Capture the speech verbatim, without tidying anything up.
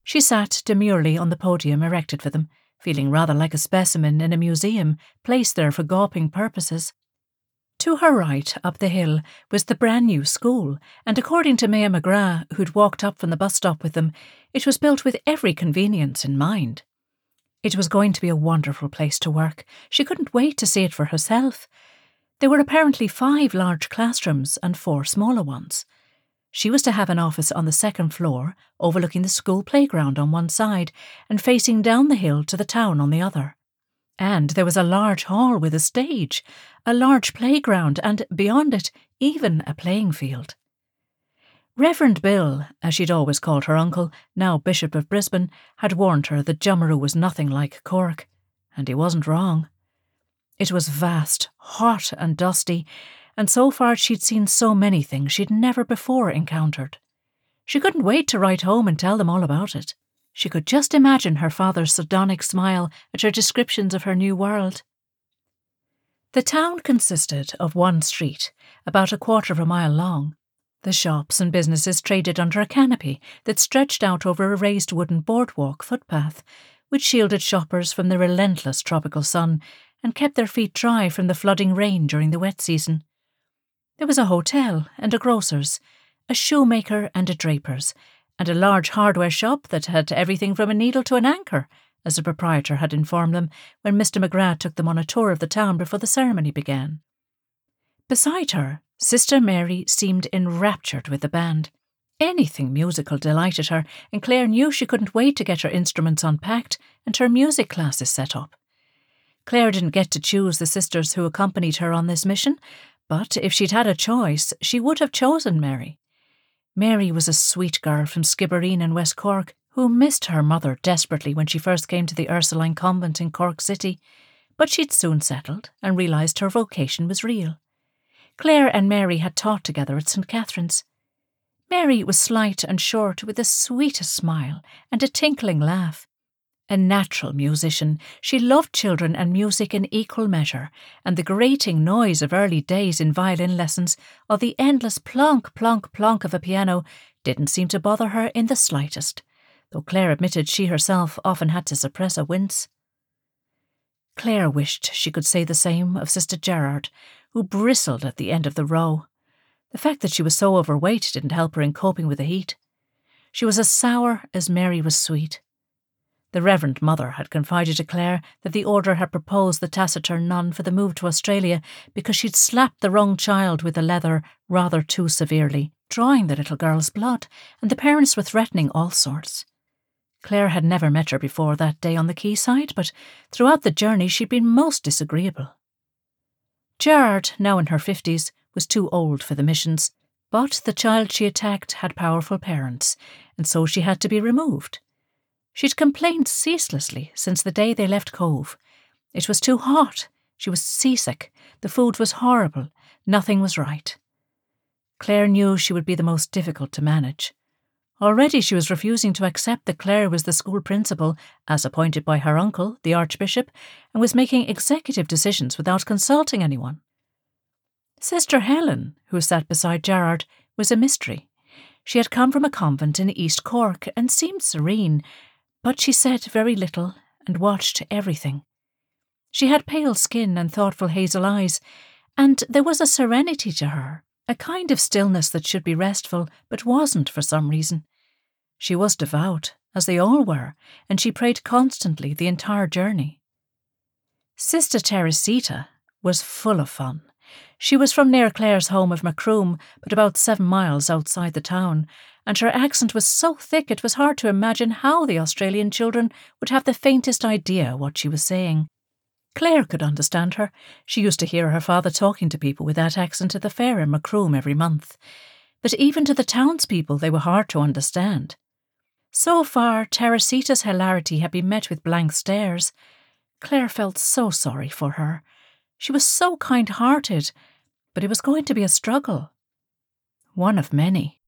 She sat demurely on the podium erected for them, feeling rather like a specimen in a museum, placed there for gawping purposes. To her right, up the hill, was the brand new school, and according to Maya McGrath, who'd walked up from the bus stop with them, it was built with every convenience in mind. It was going to be a wonderful place to work. She couldn't wait to see it for herself. There were apparently five large classrooms and four smaller ones. She was to have an office on the second floor, overlooking the school playground on one side and facing down the hill to the town on the other. And there was a large hall with a stage, a large playground, and beyond it, even a playing field. Reverend Bill, as she'd always called her uncle, now Bishop of Brisbane, had warned her that Jummaroo was nothing like Cork, and he wasn't wrong. It was vast, hot and dusty, and so far she'd seen so many things she'd never before encountered. She couldn't wait to write home and tell them all about it. She could just imagine her father's sardonic smile at her descriptions of her new world. The town consisted of one street, about a quarter of a mile long. The shops and businesses traded under a canopy that stretched out over a raised wooden boardwalk footpath, which shielded shoppers from the relentless tropical sun and kept their feet dry from the flooding rain during the wet season. There was a hotel and a grocer's, a shoemaker and a draper's, and a large hardware shop that had everything from a needle to an anchor, as the proprietor had informed them when Mister McGrath took them on a tour of the town before the ceremony began. Beside her, Sister Mary seemed enraptured with the band. Anything musical delighted her, and Claire knew she couldn't wait to get her instruments unpacked and her music classes set up. Claire didn't get to choose the sisters who accompanied her on this mission, but if she'd had a choice, she would have chosen Mary. Mary was a sweet girl from Skibbereen in West Cork who missed her mother desperately when she first came to the Ursuline convent in Cork City, but she'd soon settled and realised her vocation was real. Claire and Mary had taught together at St Catherine's. Mary was slight and short with the sweetest smile and a tinkling laugh. A natural musician, she loved children and music in equal measure, and the grating noise of early days in violin lessons, or the endless plonk, plonk, plonk of a piano, didn't seem to bother her in the slightest, though Claire admitted she herself often had to suppress a wince. Claire wished she could say the same of Sister Gerard, who bristled at the end of the row. The fact that she was so overweight didn't help her in coping with the heat. She was as sour as Mary was sweet. The Reverend Mother had confided to Claire that the order had proposed the taciturn nun for the move to Australia because she'd slapped the wrong child with the leather rather too severely, drawing the little girl's blood, and the parents were threatening all sorts. Claire had never met her before that day on the quayside, but throughout the journey she'd been most disagreeable. Gerard, now in her fifties, was too old for the missions, but the child she attacked had powerful parents, and so she had to be removed. She'd complained ceaselessly since the day they left Cove. It was too hot, she was seasick, the food was horrible, nothing was right. Claire knew she would be the most difficult to manage. Already she was refusing to accept that Claire was the school principal, as appointed by her uncle, the Archbishop, and was making executive decisions without consulting anyone. Sister Helen, who sat beside Gerard, was a mystery. She had come from a convent in East Cork and seemed serene, but she said very little and watched everything. She had pale skin and thoughtful hazel eyes, and there was a serenity to her, a kind of stillness that should be restful, but wasn't for some reason. She was devout, as they all were, and she prayed constantly the entire journey. Sister Teresita was full of fun. She was from near Claire's home of Macroom, but about seven miles outside the town, and her accent was so thick it was hard to imagine how the Australian children would have the faintest idea what she was saying. Claire could understand her. She used to hear her father talking to people with that accent at the fair in Macroom every month. But even to the townspeople they were hard to understand. So far, Teresita's hilarity had been met with blank stares. Claire felt so sorry for her. She was so kind-hearted, but it was going to be a struggle. One of many.